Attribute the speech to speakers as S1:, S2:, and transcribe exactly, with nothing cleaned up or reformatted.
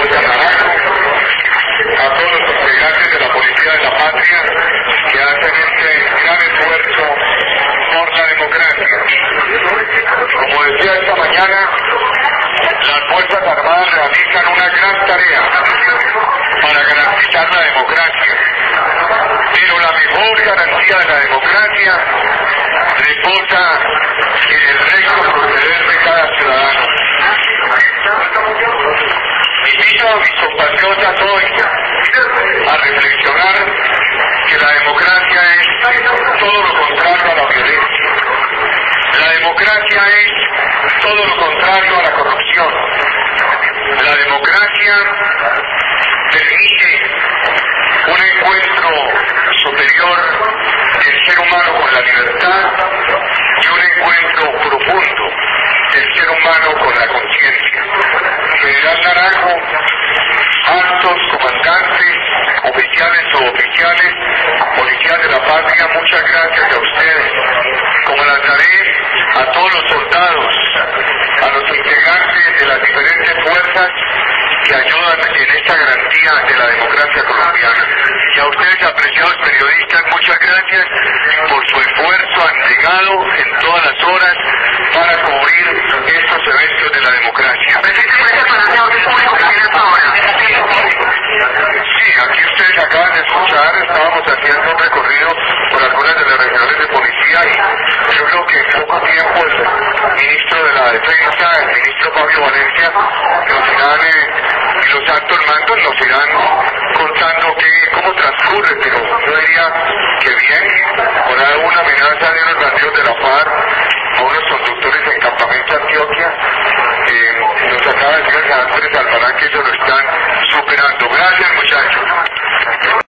S1: Fuerza Naranjo, a todos los integrantes de la Policía de la Patria que hacen este gran esfuerzo por la democracia. Como decía esta mañana, las Fuerzas Armadas realizan una gran tarea para garantizar la democracia, pero la mejor garantía de la democracia reposa en el recto proceder de cada ciudadano. Invito a mis compatriotas hoy a reflexionar que la democracia es todo lo contrario a la violencia. La democracia es todo lo contrario a la corrupción. La democracia permite un encuentro superior del ser humano con la libertad y un encuentro profundo del ser humano con la conciencia. General Naranjo, altos comandantes, oficiales o oficiales, policías de la patria, muchas gracias a ustedes. Como las daré a todos los soldados, a los integrantes de las diferentes fuerzas que ayudan en esta garantía de la democracia colombiana. Y a ustedes, apreciados periodistas, muchas gracias por su esfuerzo abnegado en todas las horas para cubrir estos eventos de la democracia. Sí, aquí ustedes acaban de escuchar, estábamos haciendo un recorrido por algunas de las regionales de policía y yo creo que en poco tiempo el ministro de la Defensa, el ministro Fabio Valencia, nos irán, eh, y los altos mandos nos irán contando que, cómo transcurre, pero yo diría que bien, por ahí una amenaza de unos bandidos de la FARC a unos conductores en Campamento Antioquia, eh, nos acaba de decir el señor Andrés Albarán que ellos lo están superando. Gracias, muchachos.